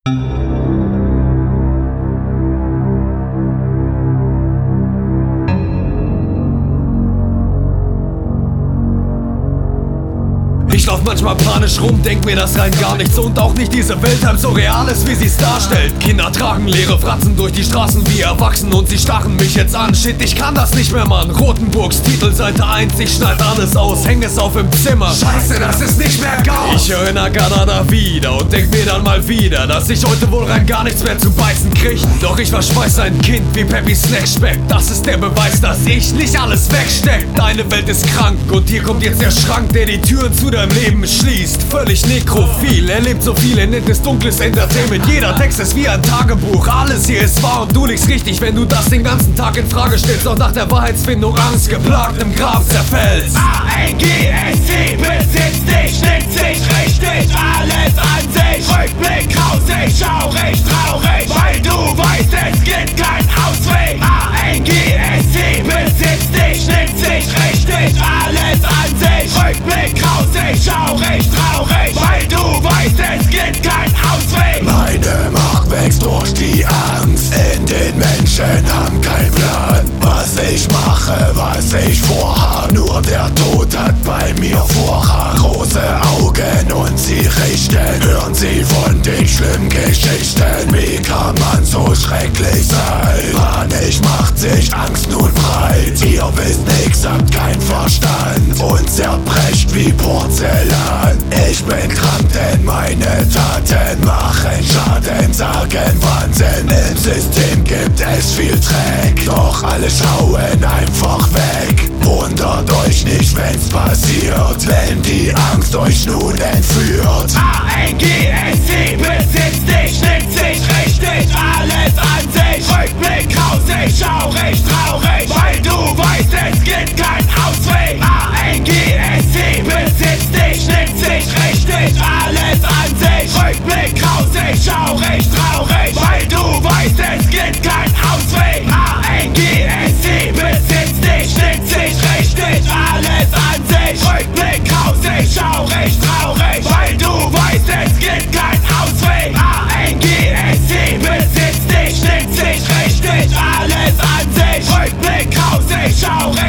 Ich lauf manchmal panisch rum, denk mir das rein gar nichts und auch nicht diese Welt halb so real ist, wie sie's darstellt. Kinder tragen leere Fratzen durch die Straßen wie erwachsen und sie starren mich jetzt an. Shit, ich kann das nicht mehr, Mann. Rotenburgs Titelseite 1, ich schneid alles aus, häng es auf im Zimmer. Scheiße, das ist nicht mehr Gauss. Ich erinnere Kanada wieder und denk mir dann mal wieder, dass ich heute wohl rein gar nichts mehr zu beißen krieg. Doch ich verspeis ein Kind wie Peppy Snackspeck. Das ist der Beweis, dass ich nicht alles wegsteck. Deine Welt ist krank und hier kommt jetzt der Schrank, der die Türen zu deinem Leben schließt. Völlig nekrophil, erlebt so viel, er nennt es dunkles Entertainment. Jeder Text ist wie ein Tagebuch, alles hier ist wahr und du liegst richtig, wenn du das den ganzen Tag in Frage stellst. Doch nach der Wahrheitsfindung Angst geplagt im Grab zerfällst. A-N-G-S-T besitzt dich, nimmt sich richtig alles an sich. Rückblick grausig, schaurig, traurig, weil du weißt, es gibt keinen Ausweg. A-N-G-S-T besitzt dich, nimmt sich richtig alles an sich. Rückblick grausig, schaurig, traurig, weil du weißt, es gibt keinen Ausweg. Meine Macht wächst durch die Angst, in den Menschen haben keinen Plan. Was ich mache, was ich vorhab, nur der Tod hat bei mir Vorrang. Große Augen und sie richten, hören sie von den schlimmen Geschichten. Wie kann man so schrecklich sein? Panik macht sich Angst nun breit. Ihr wisst nix, habt keinen Verstand und zerbrecht wie Porzellan. Ich bin krank, denn meine Taten machen Schaden, sagen Wahnsinn. Im System gibt es viel Dreck, doch alle schauen einfach weg. Wundert euch nicht, wenn's passiert, wenn die Angst euch nun entführt. A-N-G-S-T besitzt dich, nimmt sich richtig alles an sich. Rückblick grausig, schaurig, traurig, weil du weißt, es gibt keinen Ausweg. A-N-G-S-T besitzt dich, nimmt sich richtig alles an sich. Rückblick grausig, schaurig, traurig, weil du weißt, es gibt keinen Ausweg. A-N-G-S-T besitzt dich, nimmt sich richtig alles an sich. Rückblick grausig, schaurig, traurig, weil du weißt, es gibt keinen Ausweg. A-N-G-S-T besitzt dich, nimmt sich richtig alles an sich. Rückblick grausig, schaurig,